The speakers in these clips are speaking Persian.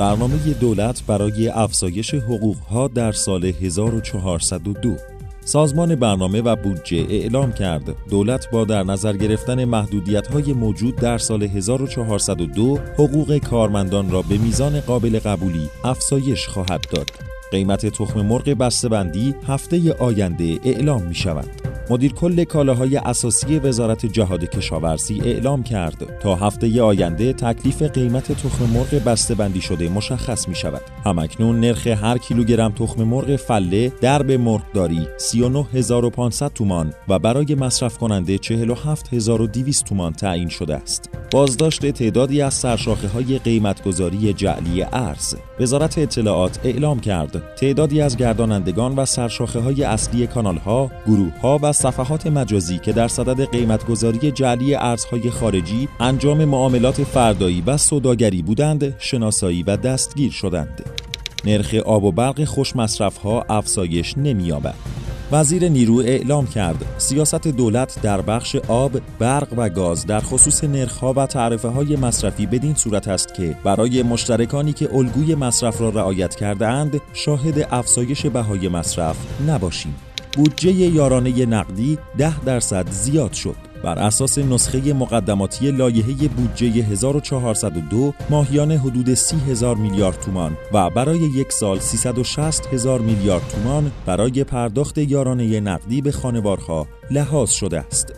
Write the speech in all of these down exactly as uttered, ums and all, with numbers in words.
برنامه دولت برای افزایش حقوقها در سال هزار و چهارصد و دو. سازمان برنامه و بودجه اعلام کرد دولت با در نظر گرفتن محدودیت‌های موجود در سال هزار و چهارصد و دو حقوق کارمندان را به میزان قابل قبولی افزایش خواهد داد. قیمت تخم مرغ بسته‌بندی هفته آینده اعلام می‌شود. مدیر کل کالاهای اساسی وزارت جهاد کشاورزی اعلام کرد تا هفته آینده تکلیف قیمت تخم مرغ بسته‌بندی شده مشخص می شود. همکنون نرخ هر کیلوگرم تخم مرغ فله درب مرغداری سی و نه هزار و پانصد تومان و برای مصرف کننده چهل و هفت هزار و دویست تومان تعیین شده است. بازداشت تعدادی از سرشاخه‌های قیمتگذاری جعلی ارز. وزارت اطلاعات اعلام کرد تعدادی از گردانندگان و سرشاخه‌های اصلی کانال‌ها، گروه‌ها و صفحات مجازی که در صدد قیمتگذاری جعلی ارزهای خارجی انجام معاملات فردایی و سوداگری بودند، شناسایی و دستگیر شدند. نرخ آب و برق خوش مصرف‌ها افزایش نمی‌یابد. وزیر نیرو اعلام کرد سیاست دولت در بخش آب، برق و گاز در خصوص نرخ‌ها و تعرفه‌های مصرفی بدین صورت است که برای مشترکانی که الگوی مصرف را رعایت کرده‌اند شاهد افزایش بهای مصرف نباشیم. بودجه یارانه نقدی ده درصد زیاد شد. بر اساس نسخه مقدماتی لایحه بودجه هزار و چهارصد و دو ماهیانه حدود سی هزار میلیارد تومان و برای یک سال سیصد و شصت هزار میلیارد تومان برای پرداخت یارانه نقدی به خانوارها لحاظ شده است.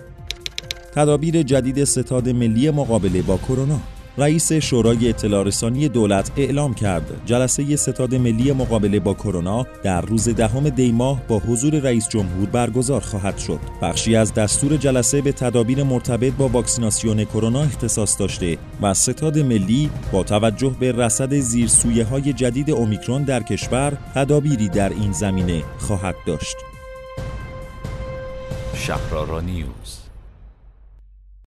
تدابیر جدید ستاد ملی مقابله با کرونا. رئیس شورای اطلاع رسانی دولت اعلام کرد جلسه ستاد ملی مقابله با کرونا در روز دهم دی ماه با حضور رئیس جمهور برگزار خواهد شد. بخشی از دستور جلسه به تدابیر مرتبط با واکسیناسیون کرونا اختصاص داشته و ستاد ملی با توجه به رصد زیرسویه‌های جدید اومیکرون در کشور تدابیری در این زمینه خواهد داشت. شهرآرا نیوز.